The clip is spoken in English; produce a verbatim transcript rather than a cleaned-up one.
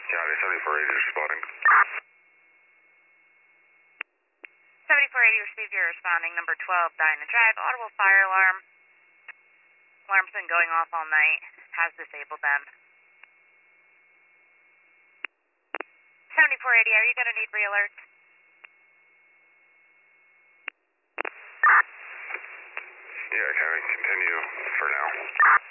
County seventy-four eighty responding. seventy-four eighty received, you're responding. Number twelve, Dinah Drive, audible fire alarm. Alarm's been going off all night. Has disabled them. seventy-four eighty, are you going to need re-alert? Yeah, County, continue for now.